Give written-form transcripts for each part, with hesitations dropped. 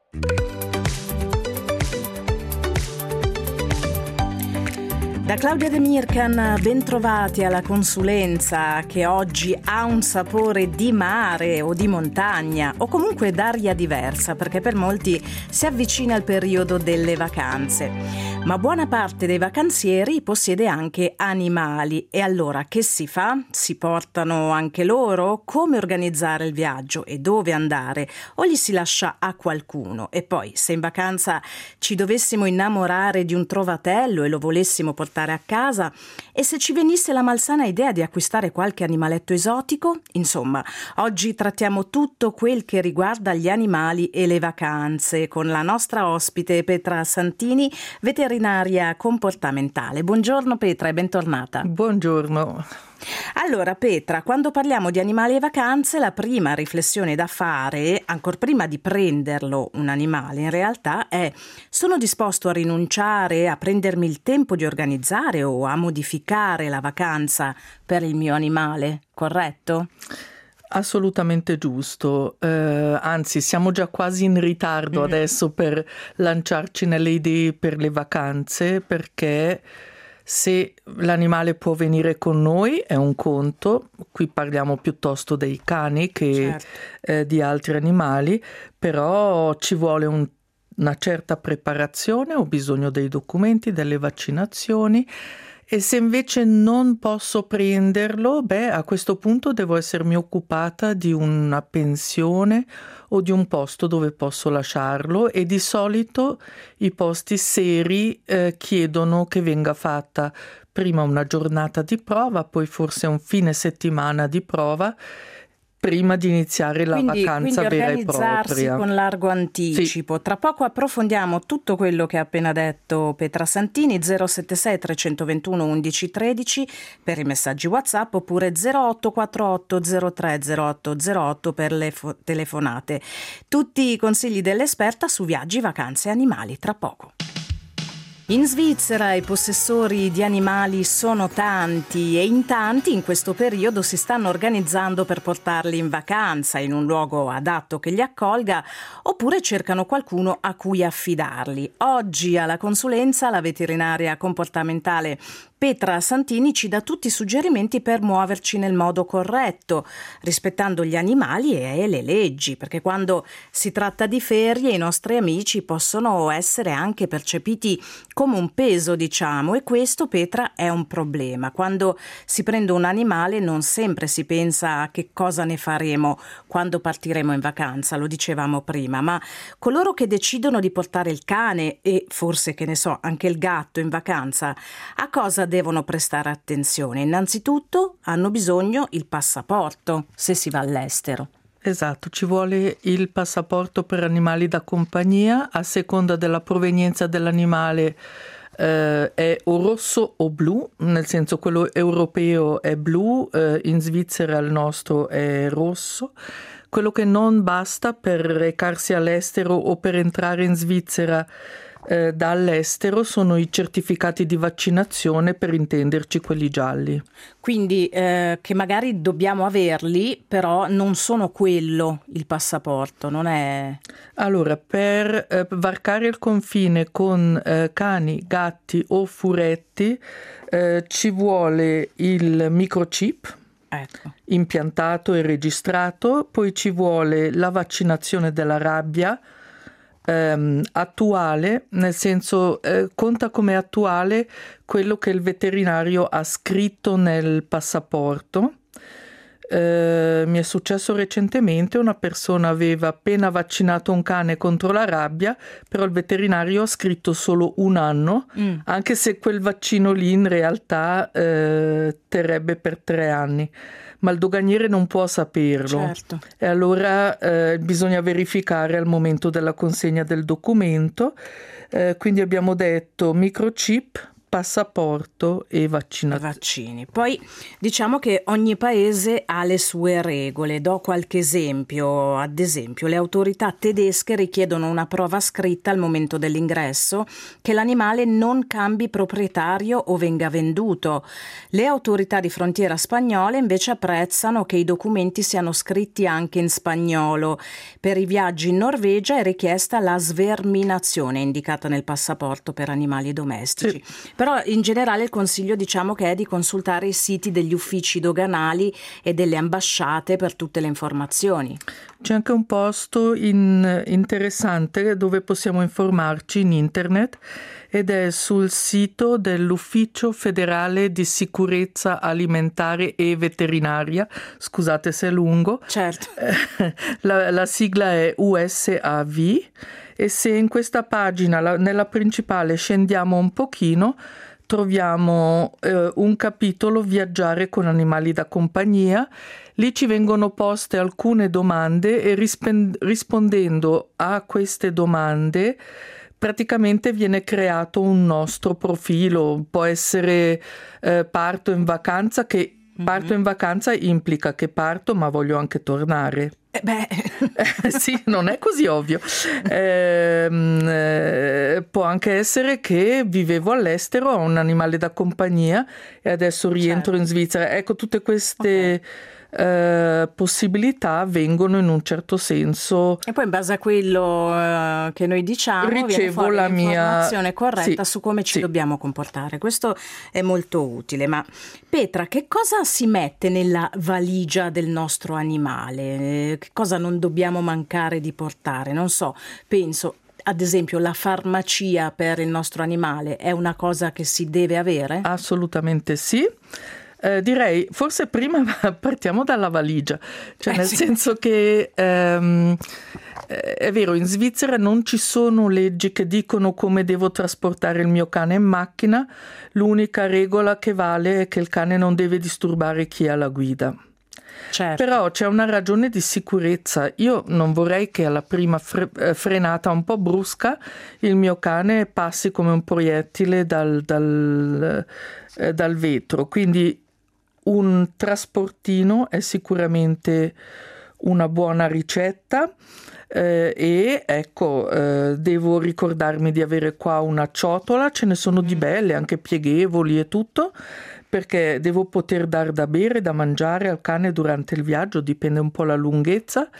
Da Claudia De Mircan, bentrovati alla consulenza che oggi ha un sapore di mare o di montagna o comunque d'aria diversa, perché per molti si avvicina il periodo delle vacanze. Ma buona parte dei vacanzieri possiede anche animali e allora che si fa? Si portano anche loro? Come organizzare il viaggio e dove andare? O li si lascia a qualcuno? E poi se in vacanza ci dovessimo innamorare di un trovatello e lo volessimo portare a casa, e se ci venisse la malsana idea di acquistare qualche animaletto esotico? Insomma, oggi trattiamo tutto quel che riguarda gli animali e le vacanze con la nostra ospite Petra Santini, veterinaria comportamentale. Buongiorno Petra e bentornata. Buongiorno. Allora Petra, quando parliamo di animali e vacanze, la prima riflessione da fare, ancor prima di prenderlo un animale, in realtà è: sono disposto a rinunciare, a prendermi il tempo di organizzare o a modificare la vacanza per il mio animale, corretto? Assolutamente giusto, anzi siamo già quasi in ritardo adesso per lanciarci nelle idee per le vacanze, perché se l'animale può venire con noi è un conto, qui parliamo piuttosto dei cani che di altri animali, però ci vuole una certa preparazione, ho bisogno dei documenti, delle vaccinazioni. E se invece non posso prenderlo, a questo punto devo essermi occupata di una pensione o di un posto dove posso lasciarlo, e di solito i posti seri chiedono che venga fatta prima una giornata di prova, poi forse un fine settimana di prova, prima di iniziare la vacanza vera e propria. Quindi organizzarsi con largo anticipo. Sì. Tra poco approfondiamo tutto quello che ha appena detto Petra Santini. 076 321 11 13 per i messaggi WhatsApp, oppure 0848 03 0808 per le telefonate. Tutti i consigli dell'esperta su viaggi, vacanze e animali tra poco. In Svizzera i possessori di animali sono tanti e in tanti in questo periodo si stanno organizzando per portarli in vacanza in un luogo adatto che li accolga, oppure cercano qualcuno a cui affidarli. Oggi alla consulenza la veterinaria comportamentale Petra Santini ci dà tutti i suggerimenti per muoverci nel modo corretto, rispettando gli animali e le leggi, perché quando si tratta di ferie i nostri amici possono essere anche percepiti come un peso, diciamo, e questo, Petra, è un problema. Quando si prende un animale non sempre si pensa a che cosa ne faremo quando partiremo in vacanza, lo dicevamo prima, ma coloro che decidono di portare il cane e forse, che ne so, anche il gatto in vacanza, a cosa devono prestare attenzione? Innanzitutto hanno bisogno il passaporto se si va all'estero. Esatto, ci vuole il passaporto per animali da compagnia, a seconda della provenienza dell'animale è o rosso o blu, nel senso quello europeo è blu, in Svizzera il nostro è rosso. Quello che non basta per recarsi all'estero o per entrare in Svizzera dall'estero sono i certificati di vaccinazione, per intenderci quelli gialli. Quindi che magari dobbiamo averli, però non sono quello il passaporto, non è... Allora, per varcare il confine con cani, gatti o furetti ci vuole il microchip. Ecco. Impiantato e registrato, poi ci vuole la vaccinazione della rabbia attuale, nel senso conta come attuale quello che il veterinario ha scritto nel passaporto. Mi è successo recentemente, una persona aveva appena vaccinato un cane contro la rabbia, però il veterinario ha scritto solo 1 anno, anche se quel vaccino lì in realtà terrebbe per 3 anni. Ma il doganiere non può saperlo. Certo. E allora bisogna verificare al momento della consegna del documento. Quindi abbiamo detto microchip, passaporto e vaccini. Poi diciamo che ogni paese ha le sue regole. Do qualche esempio. Ad esempio, le autorità tedesche richiedono una prova scritta al momento dell'ingresso che l'animale non cambi proprietario o venga venduto. Le autorità di frontiera spagnole invece apprezzano che i documenti siano scritti anche in spagnolo. Per i viaggi in Norvegia è richiesta la sverminazione indicata nel passaporto per animali domestici. Sì. Però in generale il consiglio, diciamo, che è di consultare i siti degli uffici doganali e delle ambasciate per tutte le informazioni. C'è anche un posto interessante dove possiamo informarci in internet ed è sul sito dell'Ufficio Federale di Sicurezza Alimentare e Veterinaria. Scusate se è lungo. Certo. La sigla è USAV. E se in questa pagina, nella principale, scendiamo un pochino, troviamo un capitolo Viaggiare con animali da compagnia. Lì ci vengono poste alcune domande e rispondendo a queste domande praticamente viene creato un nostro profilo. Può essere parto in vacanza, che parto in vacanza implica che parto ma voglio anche tornare. Sì, non è così ovvio. Può anche essere che vivevo all'estero, ho un animale da compagnia e adesso rientro in Svizzera. Ecco, tutte queste possibilità vengono in un certo senso. E poi in base a quello che noi diciamo viene fuori l'informazione corretta su come ci dobbiamo comportare. Questo è molto utile. Ma Petra, che cosa si mette nella valigia del nostro animale? Che cosa non dobbiamo mancare di portare? Non so, penso ad esempio la farmacia per il nostro animale è una cosa che si deve avere? Assolutamente sì. Direi forse prima partiamo dalla valigia, cioè nel senso che è vero, in Svizzera non ci sono leggi che dicono come devo trasportare il mio cane in macchina, l'unica regola che vale è che il cane non deve disturbare chi è alla guida. Certo. Però c'è una ragione di sicurezza. Io non vorrei che alla prima frenata un po' brusca il mio cane passi come un proiettile dal vetro, quindi un trasportino è sicuramente una buona ricetta e ecco, devo ricordarmi di avere qua una ciotola, ce ne sono di belle, anche pieghevoli e tutto, perché devo poter dar da bere, da mangiare al cane durante il viaggio, dipende un po' la lunghezza.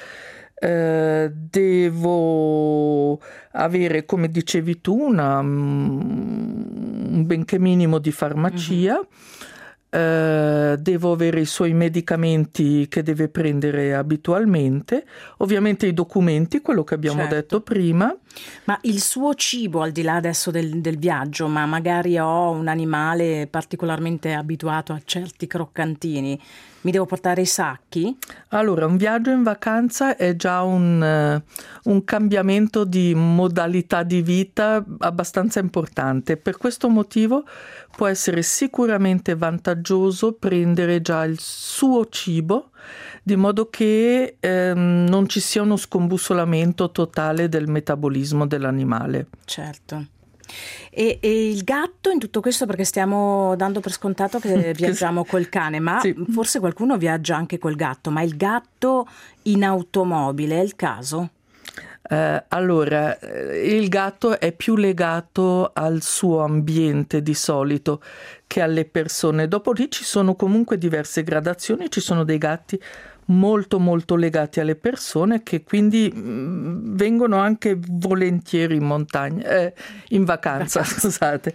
Devo avere, come dicevi tu, un benché minimo di farmacia. Devo avere i suoi medicamenti che deve prendere abitualmente, ovviamente i documenti, quello che abbiamo detto prima. Ma il suo cibo, al di là adesso del viaggio, ma magari ho un animale particolarmente abituato a certi croccantini, mi devo portare i sacchi? Allora, un viaggio in vacanza è già un cambiamento di modalità di vita abbastanza importante. Per questo motivo può essere sicuramente vantaggioso prendere già il suo cibo, di modo che non ci sia uno scombussolamento totale del metabolismo dell'animale. Certo. E il gatto in tutto questo, perché stiamo dando per scontato che viaggiamo col cane, ma forse qualcuno viaggia anche col gatto, ma il gatto in automobile è il caso? Allora, il gatto è più legato al suo ambiente di solito che alle persone. Dopo lì ci sono comunque diverse gradazioni, ci sono dei gatti molto molto legati alle persone che quindi vengono anche volentieri in montagna, in vacanza, scusate.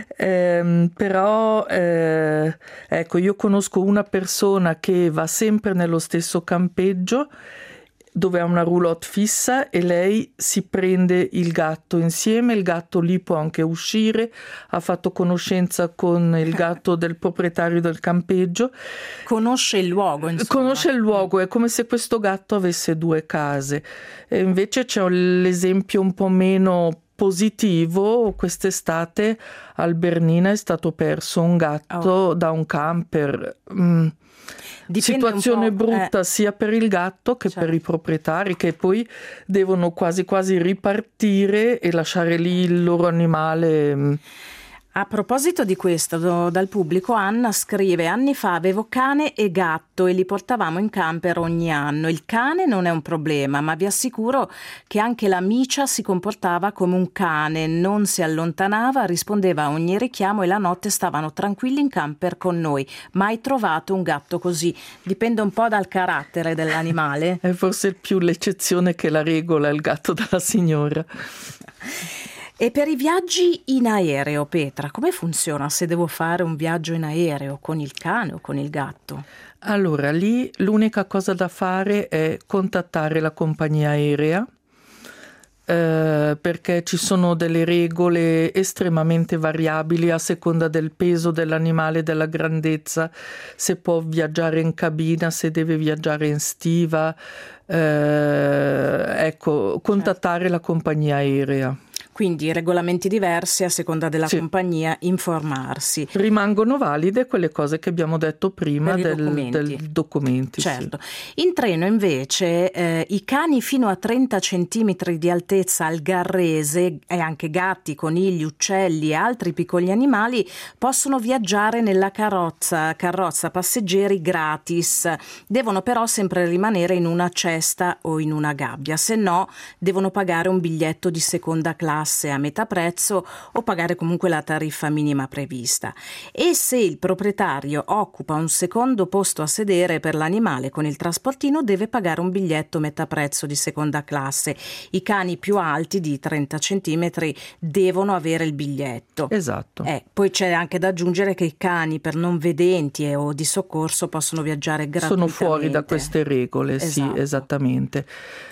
Però ecco, io conosco una persona che va sempre nello stesso campeggio dove ha una roulotte fissa e lei si prende il gatto insieme, il gatto lì può anche uscire, ha fatto conoscenza con il gatto del proprietario del campeggio. Conosce il luogo, insomma. Conosce il luogo, è come se questo gatto avesse due case. E invece c'è l'esempio un po' meno positivo. Quest'estate al Bernina è stato perso un gatto da un camper. Situazione brutta sia per il gatto che per i proprietari, che poi devono quasi quasi ripartire e lasciare lì il loro animale. A proposito di questo, dal pubblico Anna scrive: anni fa avevo cane e gatto e li portavamo in camper ogni anno. Il cane non è un problema, ma vi assicuro che anche la Micia si comportava come un cane, non si allontanava, rispondeva a ogni richiamo e la notte stavano tranquilli in camper con noi. Mai trovato un gatto così. Dipende un po' dal carattere dell'animale. È forse più l'eccezione che la regola, il gatto della signora. E per i viaggi in aereo, Petra, come funziona se devo fare un viaggio in aereo con il cane o con il gatto? Allora, lì l'unica cosa da fare è contattare la compagnia aerea, perché ci sono delle regole estremamente variabili a seconda del peso dell'animale, della grandezza, se può viaggiare in cabina, se deve viaggiare in stiva. Ecco, contattare la compagnia aerea. Quindi regolamenti diversi a seconda della compagnia, informarsi. Rimangono valide quelle cose che abbiamo detto prima del documenti. Certo. Sì. In treno invece i cani fino a 30 centimetri di altezza al garrese e anche gatti, conigli, uccelli e altri piccoli animali possono viaggiare nella carrozza passeggeri gratis. Devono però sempre rimanere in una cesta o in una gabbia, se no devono pagare un biglietto di seconda classe a metà prezzo o pagare comunque la tariffa minima prevista. E se il proprietario occupa un secondo posto a sedere per l'animale con il trasportino deve pagare un biglietto metà prezzo di seconda classe. I cani più alti di 30 centimetri devono avere il biglietto. Esatto. Poi c'è anche da aggiungere che i cani per non vedenti o di soccorso possono viaggiare gratuitamente. Sono fuori da queste regole, esatto. Sì, esattamente.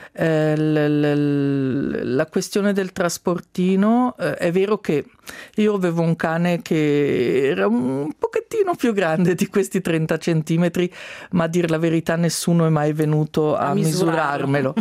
La questione del trasportino, è vero che io avevo un cane che era un pochettino più grande di questi 30 centimetri, ma a dir la verità nessuno è mai venuto a misurarmelo.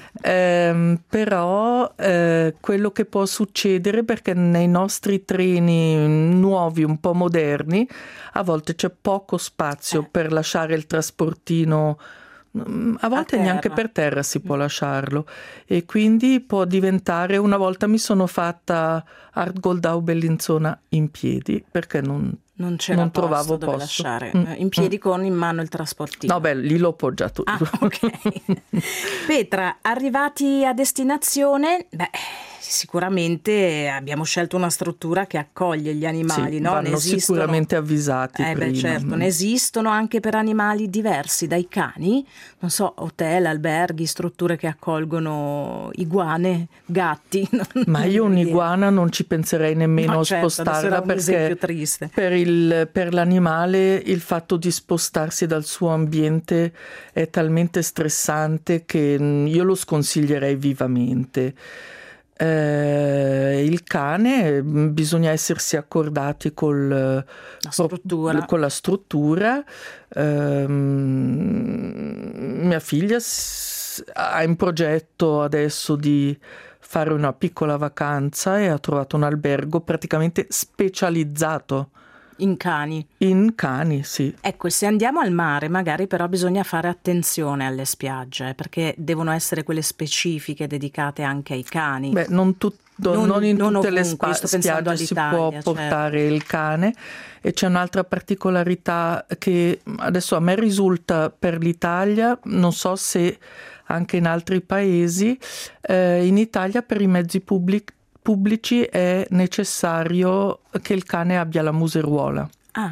Però quello che può succedere, perché nei nostri treni nuovi, un po' moderni, a volte c'è poco spazio per lasciare il trasportino. A volte neanche per terra si può lasciarlo, e quindi può diventare. Una volta mi sono fatta Art Goldau Bellinzona in piedi perché non trovavo dove posto lasciare in piedi con in mano il trasportino. No, beh, lì l'ho poggiato. Ok. Petra, arrivati a destinazione, sicuramente abbiamo scelto una struttura che accoglie gli animali, sì, no? Vanno sicuramente avvisati prima. Certo, ne esistono anche per animali diversi dai cani, non so, hotel, alberghi, strutture che accolgono iguane, gatti. Ma io un'iguana non ci penserei nemmeno a spostarla, perché triste. Per l'animale il fatto di spostarsi dal suo ambiente è talmente stressante che io lo sconsiglierei vivamente. Il cane bisogna essersi accordati con la struttura. Mia figlia ha in progetto adesso di fare una piccola vacanza e ha trovato un albergo praticamente specializzato in cani. In cani, sì. Ecco, se andiamo al mare, magari però bisogna fare attenzione alle spiagge, perché devono essere quelle specifiche dedicate anche ai cani. Beh, non in tutte le spiagge si può portare il cane, e c'è un'altra particolarità che adesso a me risulta per l'Italia, non so se anche in altri paesi, in Italia per i mezzi pubblici è necessario che il cane abbia la museruola.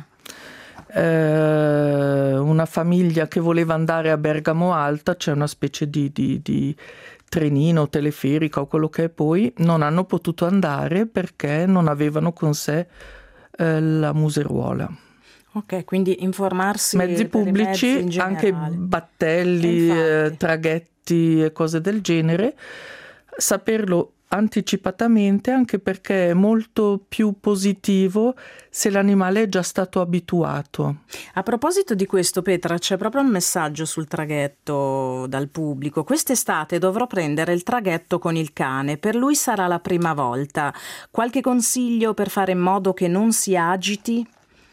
Una famiglia che voleva andare a Bergamo Alta, c'è una specie di trenino, teleferica o quello che è, poi non hanno potuto andare perché non avevano con sé la museruola. Ok, quindi informarsi. Mezzi pubblici, mezzi anche battelli, traghetti e cose del genere, saperlo anticipatamente, anche perché è molto più positivo se l'animale è già stato abituato. A proposito di questo, Petra, c'è proprio un messaggio sul traghetto dal pubblico. Quest'estate dovrò prendere il traghetto con il cane, per lui sarà la prima volta. Qualche consiglio per fare in modo che non si agiti?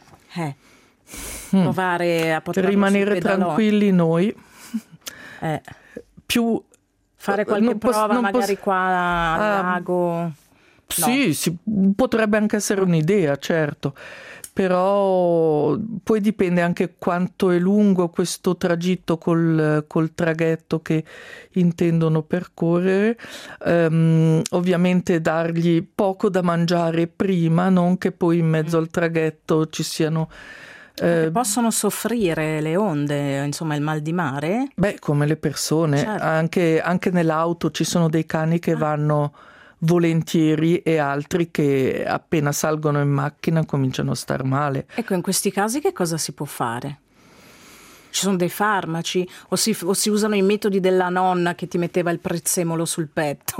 Provare a poter rimanere tranquilli noi. Più fare qualche prova magari qua al lago. Sì, potrebbe anche essere un'idea, certo. Però poi dipende anche quanto è lungo questo tragitto col traghetto che intendono percorrere. Ovviamente dargli poco da mangiare prima, non che poi in mezzo al traghetto ci siano... possono soffrire le onde, insomma il mal di mare? Beh, come le persone, certo. Anche nell'auto ci sono dei cani che vanno volentieri e altri che appena salgono in macchina cominciano a star male. Ecco, in questi casi che cosa si può fare? Ci sono dei farmaci o si usano i metodi della nonna che ti metteva il prezzemolo sul petto?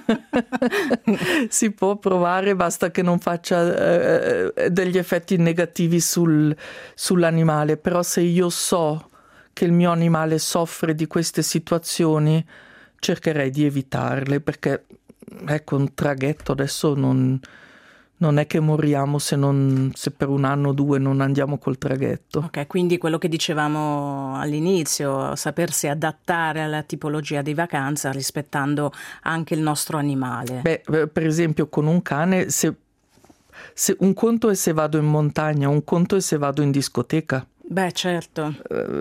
Si può provare, basta che non faccia degli effetti negativi sull'animale, però se io so che il mio animale soffre di queste situazioni cercherei di evitarle, perché ecco, un traghetto adesso non è che moriamo se per un anno o due non andiamo col traghetto. Ok, quindi quello che dicevamo all'inizio, sapersi adattare alla tipologia di vacanza rispettando anche il nostro animale. Beh, per esempio con un cane, se un conto è se vado in montagna, un conto è se vado in discoteca. Beh, certo.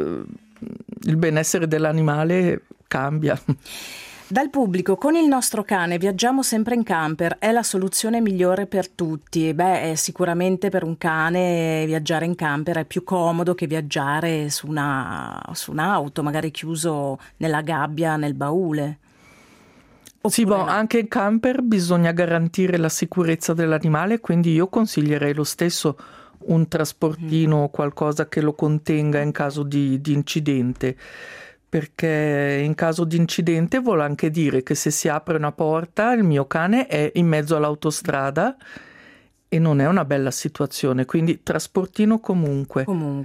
Il benessere dell'animale cambia. Dal pubblico, con il nostro cane viaggiamo sempre in camper, è la soluzione migliore per tutti. Beh, sicuramente per un cane viaggiare in camper è più comodo che viaggiare su un'auto, magari chiuso nella gabbia, nel baule. Sì, anche in camper bisogna garantire la sicurezza dell'animale, quindi io consiglierei lo stesso un trasportino o qualcosa che lo contenga in caso di incidente. Perché in caso di incidente vuol anche dire che se si apre una porta il mio cane è in mezzo all'autostrada e non è una bella situazione, quindi trasportino comunque.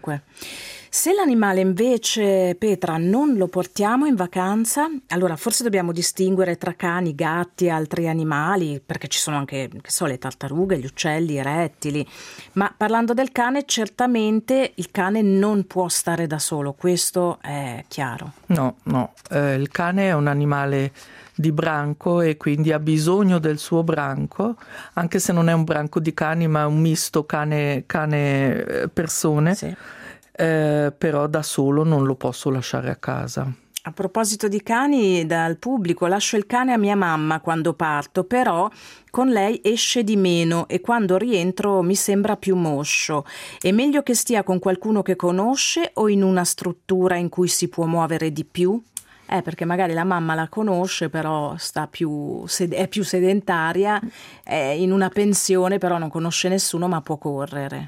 Se l'animale invece, Petra, non lo portiamo in vacanza, allora forse dobbiamo distinguere tra cani, gatti e altri animali, perché ci sono anche, le tartarughe, gli uccelli, i rettili. Ma parlando del cane, certamente il cane non può stare da solo, questo è chiaro. No, il cane è un animale di branco e quindi ha bisogno del suo branco, anche se non è un branco di cani ma è un misto cane-persone. Sì. Però da solo non lo posso lasciare a casa. A proposito di cani, dal pubblico, lascio il cane a mia mamma quando parto, però con lei esce di meno e quando rientro mi sembra più moscio. È meglio che stia con qualcuno che conosce o in una struttura in cui si può muovere di più? Perché magari la mamma la conosce, però è più sedentaria, è in una pensione, però non conosce nessuno ma può correre.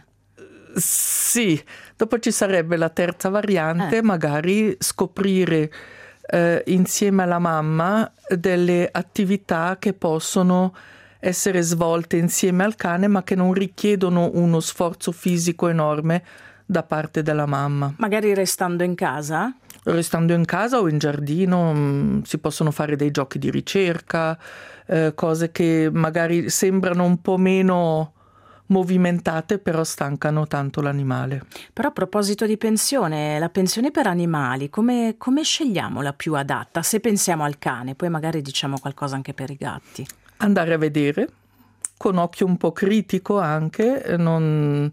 Sì, dopo ci sarebbe la terza variante, magari scoprire insieme alla mamma delle attività che possono essere svolte insieme al cane ma che non richiedono uno sforzo fisico enorme da parte della mamma. Magari restando in casa? Restando in casa o in giardino si possono fare dei giochi di ricerca, cose che magari sembrano un po' meno movimentate però stancano tanto l'animale. Però a proposito di pensione, la pensione per animali, come scegliamo la più adatta? Se pensiamo al cane, poi magari diciamo qualcosa anche per i gatti. Andare a vedere, con occhio un po' critico anche, non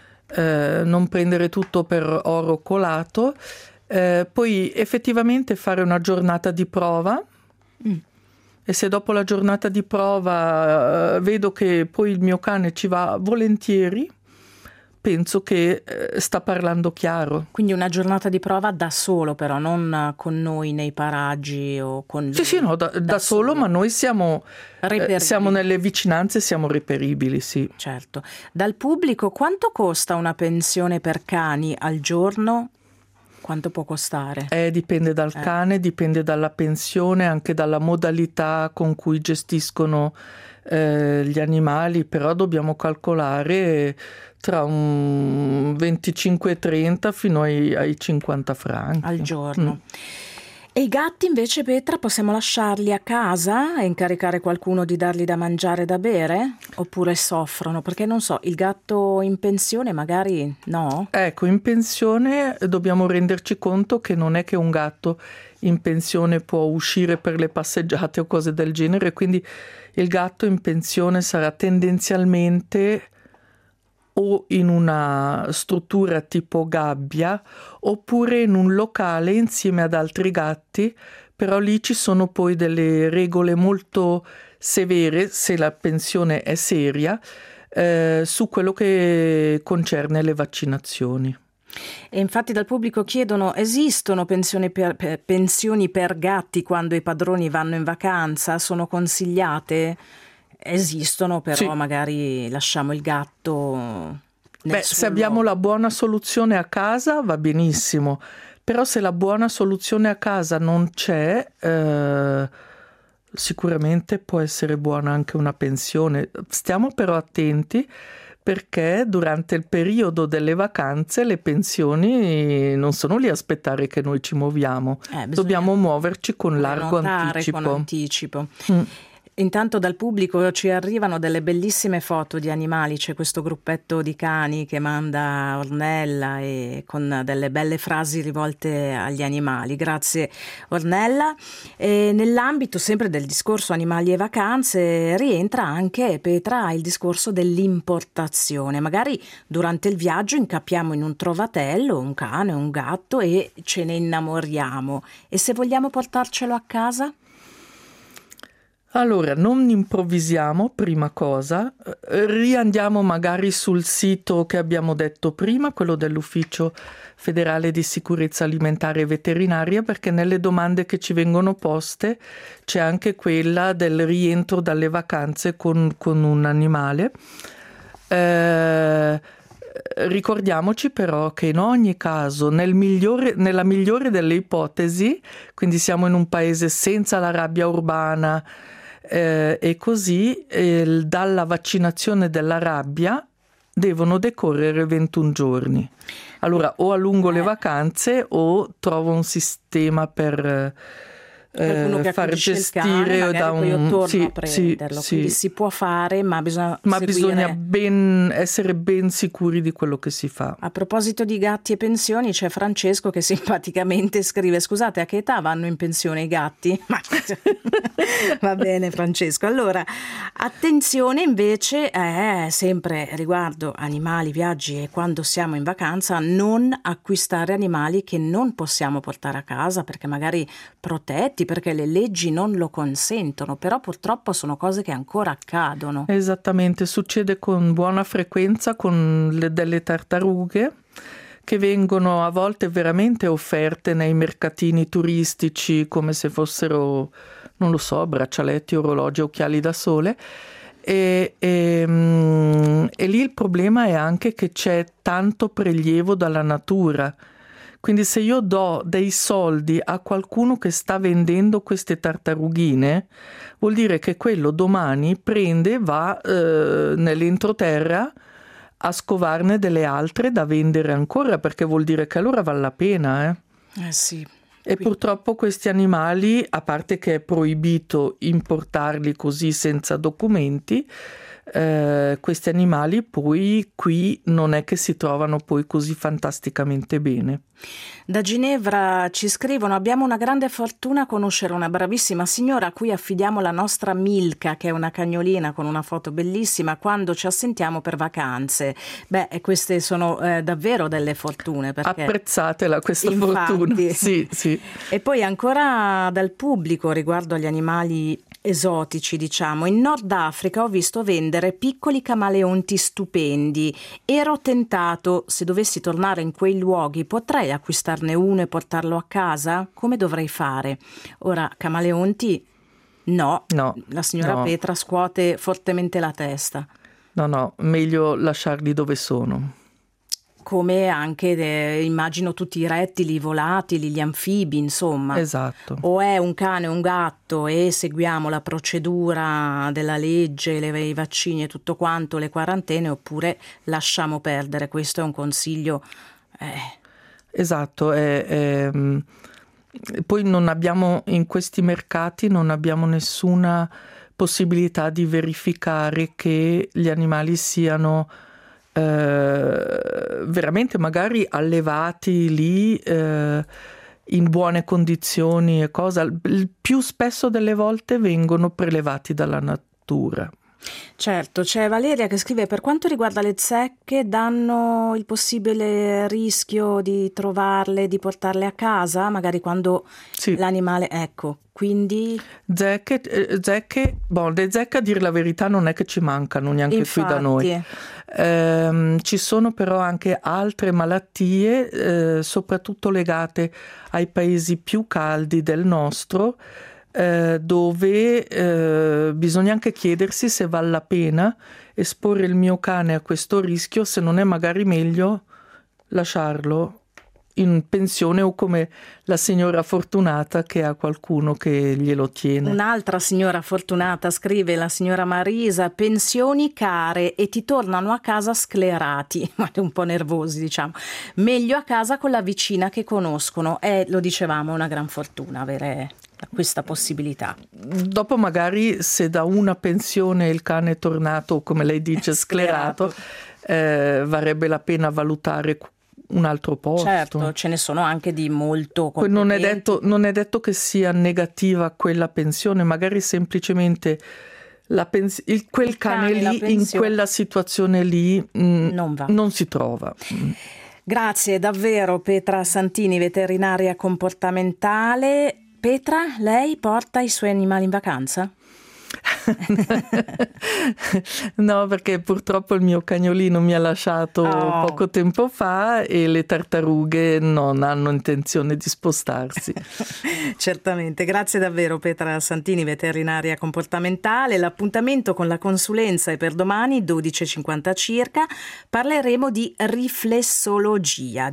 prendere tutto per oro colato, poi effettivamente fare una giornata di prova. E se dopo la giornata di prova vedo che poi il mio cane ci va volentieri, penso che sta parlando chiaro. Quindi una giornata di prova da solo però, non con noi nei paraggi o con lui? Sì, no, da solo, ma noi siamo nelle vicinanze, siamo reperibili, sì. Certo. Dal pubblico, quanto costa una pensione per cani al giorno? Quanto può costare? Dipende dal cane, dipende dalla pensione, anche dalla modalità con cui gestiscono gli animali, però dobbiamo calcolare tra un 25-30 fino ai 50 franchi. Al giorno. E i gatti invece, Petra, possiamo lasciarli a casa e incaricare qualcuno di dargli da mangiare e da bere? Oppure soffrono? Perché non so, il gatto in pensione magari no? Ecco, in pensione dobbiamo renderci conto che non è che un gatto in pensione può uscire per le passeggiate o cose del genere, quindi il gatto in pensione sarà tendenzialmente o in una struttura tipo gabbia oppure in un locale insieme ad altri gatti, però lì ci sono poi delle regole molto severe, se la pensione è seria, su quello che concerne le vaccinazioni. E infatti dal pubblico chiedono: esistono pensioni per gatti quando i padroni vanno in vacanza? Sono consigliate? Esistono, però sì. Magari lasciamo il gatto se abbiamo la buona soluzione a casa va benissimo, però se la buona soluzione a casa non c'è, sicuramente può essere buona anche una pensione. Stiamo però attenti, perché durante il periodo delle vacanze le pensioni non sono lì a aspettare che noi ci muoviamo, dobbiamo muoverci con largo anticipo. Intanto dal pubblico ci arrivano delle bellissime foto di animali, c'è questo gruppetto di cani che manda Ornella e con delle belle frasi rivolte agli animali. Grazie Ornella. E nell'ambito sempre del discorso animali e vacanze rientra anche, Petra, il discorso dell'importazione. Magari durante il viaggio incappiamo in un trovatello un cane, un gatto e ce ne innamoriamo. E se vogliamo portarcelo a casa? Allora, non improvvisiamo, prima cosa, riandiamo magari sul sito che abbiamo detto prima, quello dell'Ufficio Federale di Sicurezza Alimentare e Veterinaria, perché nelle domande che ci vengono poste c'è anche quella del rientro dalle vacanze con un animale. Ricordiamoci però che in ogni caso, nella migliore delle ipotesi, quindi siamo in un paese senza la rabbia urbana, e così dalla vaccinazione della rabbia devono decorrere 21 giorni. Allora o allungo le vacanze o trovo un sistema per far gestire cane, da io torno a prenderlo, quindi si può fare, ma bisogna essere ben sicuri di quello che si fa. A proposito di gatti e pensioni, c'è Francesco che simpaticamente scrive: scusate, a che età vanno in pensione i gatti? Va bene Francesco. Allora, attenzione invece sempre riguardo animali, viaggi e quando siamo in vacanza, non acquistare animali che non possiamo portare a casa perché magari protetti, perché le leggi non lo consentono, però purtroppo sono cose che ancora accadono. Esattamente, succede con buona frequenza con delle tartarughe che vengono a volte veramente offerte nei mercatini turistici come se fossero, non lo so, braccialetti, orologi, occhiali da sole. E lì il problema è anche che c'è tanto prelievo dalla natura. Quindi se io do dei soldi a qualcuno che sta vendendo queste tartarughine, vuol dire che quello domani prende e va nell'entroterra a scovarne delle altre da vendere ancora, perché vuol dire che allora vale la pena. Sì. E purtroppo questi animali, a parte che è proibito importarli così senza documenti, questi animali poi qui non è che si trovano poi così fantasticamente bene. Da Ginevra ci scrivono: abbiamo una grande fortuna a conoscere una bravissima signora a cui affidiamo la nostra Milka, che è una cagnolina con una foto bellissima, quando ci assentiamo per vacanze. Queste sono davvero delle fortune, perché apprezzatela questa fortuna. Sì. E poi ancora dal pubblico riguardo agli animali esotici, diciamo: in Nord Africa ho visto vendere piccoli camaleonti stupendi. Ero tentato, se dovessi tornare in quei luoghi potrei acquistarne uno e portarlo a casa? Come dovrei fare? Ora, camaleonti no. La signora Petra scuote fortemente la testa. No, meglio lasciarli dove sono. Come anche immagino tutti i rettili, i volatili, gli anfibi, insomma. Esatto. O è un cane o un gatto e seguiamo la procedura della legge, i vaccini e tutto quanto, le quarantene, oppure lasciamo perdere. Questo è un consiglio. Esatto. Poi non abbiamo, in questi mercati non abbiamo nessuna possibilità di verificare che gli animali siano veramente magari allevati lì in buone condizioni e cosa. Il più spesso delle volte vengono prelevati dalla fattura. Certo, c'è Valeria che scrive: per quanto riguarda le zecche, danno il possibile rischio di trovarle, di portarle a casa, magari quando l'animale, ecco, quindi... Zecche, le zecche a dire la verità non è che ci mancano neanche qui da noi. Ci sono però anche altre malattie, soprattutto legate ai paesi più caldi del nostro, dove bisogna anche chiedersi se vale la pena esporre il mio cane a questo rischio, se non è magari meglio lasciarlo in pensione o come la signora Fortunata che ha qualcuno che glielo tiene. Un'altra signora Fortunata scrive, la signora Marisa: pensioni care e ti tornano a casa sclerati, un po' nervosi diciamo, meglio a casa con la vicina che conoscono. Lo dicevamo, è una gran fortuna avere questa possibilità. Dopo magari se da una pensione il cane è tornato, come lei dice, sclerato, varrebbe la pena valutare un altro posto. Certo, ce ne sono anche di molto competenti. Non è detto che sia negativa quella pensione, magari semplicemente quel cane lì in quella situazione lì non si trova. Grazie davvero Petra Santini, veterinaria comportamentale. Petra, lei porta i suoi animali in vacanza? No, perché purtroppo il mio cagnolino mi ha lasciato poco tempo fa e le tartarughe non hanno intenzione di spostarsi. Certamente, grazie davvero Petra Santini, veterinaria comportamentale. L'appuntamento con la consulenza è per domani 12:50 circa. Parleremo di riflessologia.